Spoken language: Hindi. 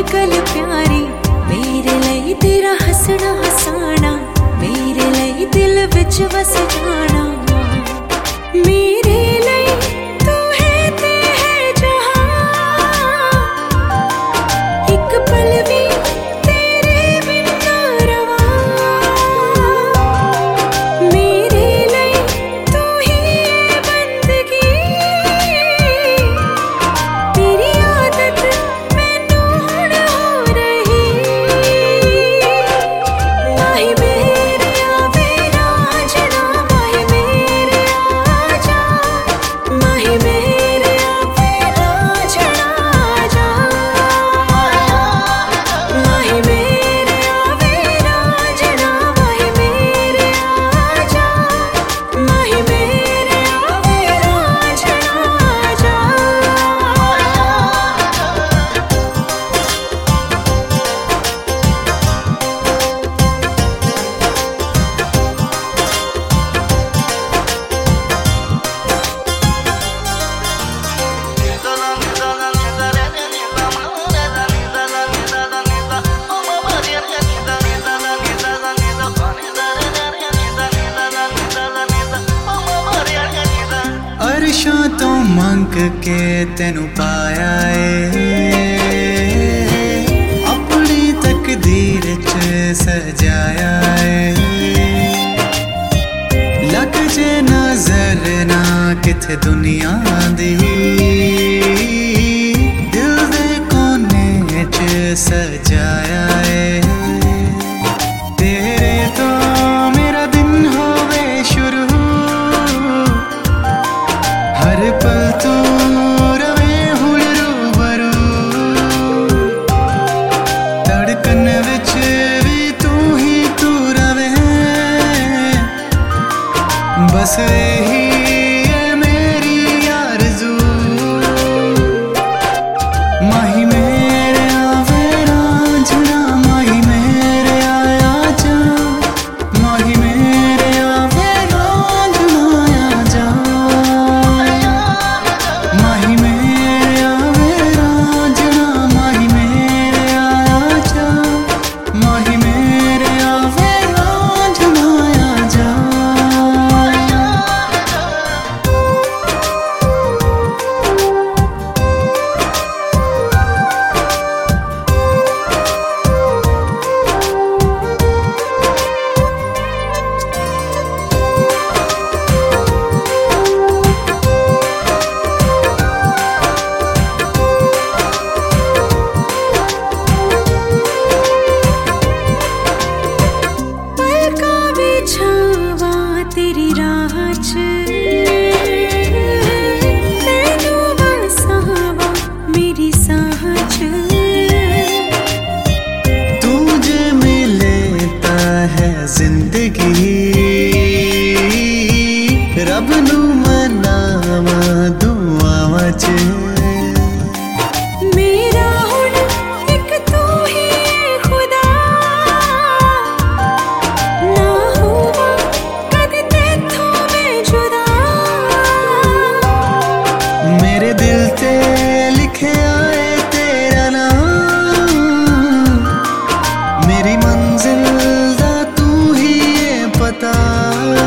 गल प्यारी मेरे लिए तेरा हसना हसाना मेरे लिए दिल विच वस जाना मेरे लिए तू है ते है जहां एक पल भी तेरे बिना रवा मेरे लिए तू ही है बंदगी तेरी आदत मैनू हुण हो रही माही मेरे आवे राजना माही मेरे आजा माही मेरे आवे राजना आजा माही मेरे आवे राजना माही मेरे आजा माही मेरे आवे राजना आजा अरशों तो मंग के तेनू पाया है अपनी तकदीर च सजाया है लग जे नजर ना किथे दुनिया दी दिल दे कोने च सजाया है तेरे तो मेरा दिन होवे शुरू हर पल तू रवे हुण रूबरू धड़कन विच भी तू ही तू रवे बस यही है मेरी आरज़ू माही मेरे आवे रांझना माही मेरे आया जा माही मेरे आवे रांझना आया जा माही मेरे आवे रांझना माही मेरे आया जा माही मेरे आवे रांझना आया जा पलका बिछावा तेरी राह च तैनू बसावा मेरी साह च तू जे मिले ता है जिंदगी रब नू मनावा दुआवां च मेरा हुण एक तू ही है खुदा ना हुआ कदी तेथों मैं जुदा मेरे दिल ते लिखे आए तेरा नाम मेरी मंजिल दा तू ही है पता